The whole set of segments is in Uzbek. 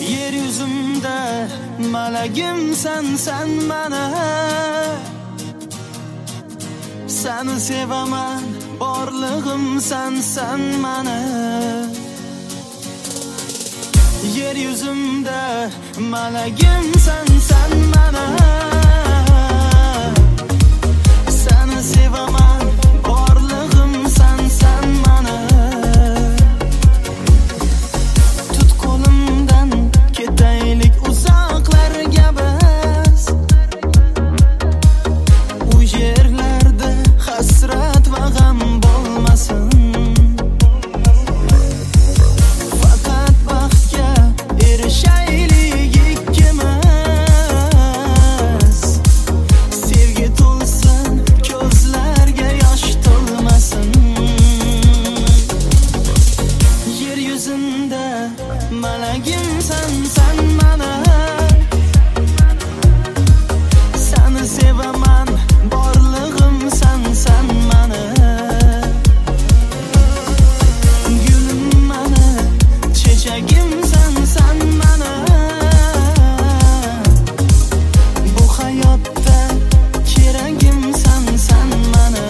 Yer yuzimda malagimsan sen mana. Seni sevaman, borlig'imsan sen mana. Yer yuzimda malagimsan sen mana. Seni sevaman, borlig'imsan sen mana. Tut qo'limdan ketaylik uzoqlarga biz. U yerlarda hasrat va g'am bo'lmasin. Faqat baxtga erishaylik ikkimiz. Sevgi to'lsin, ko'zlarga yosh to'lmasin. Yer yuzimda malagimsan sen mana. Seni sevaman, borlig'imsan sen mana. Gulim mana, chechagimsan sen mana. Bu hayotda keragimsan sen mana.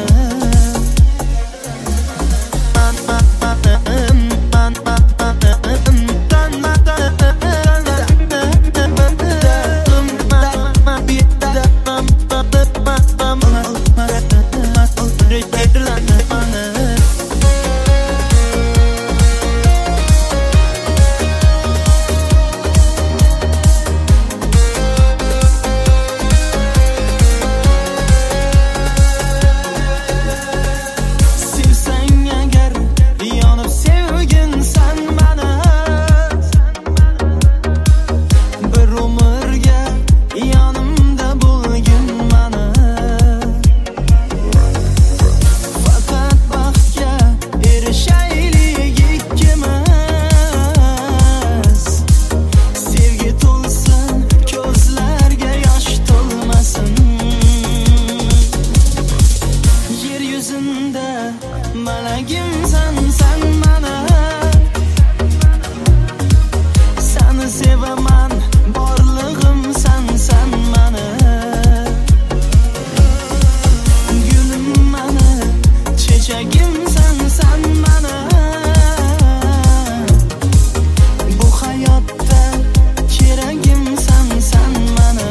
Sevsang agar yonib sevgin sen mana. Bir umrga yonimda bo'lgin mana. Faqat baxtga erishaylik ikkimiz. Sevgi to'lsin, ko'zlarga yosh to'lmasin. Yer yuzimda malagimsan sen mana. Seni sevaman, borlig'imsan sen mana. Gulim mana, chechagimsan sen mana. Bu hayotda keragimsan sen mana.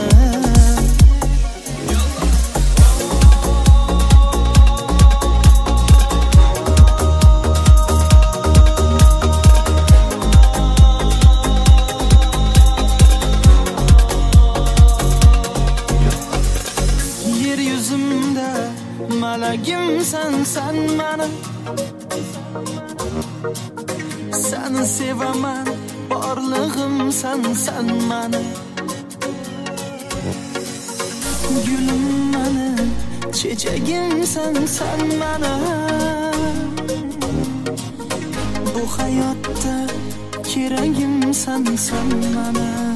Yer yuzimda malagimsan sen mana. Seni sevaman, borlig'imsan sen mana. Gulim mana, chechagimsan sen mana. Bu hayotda keragimsan sen mana.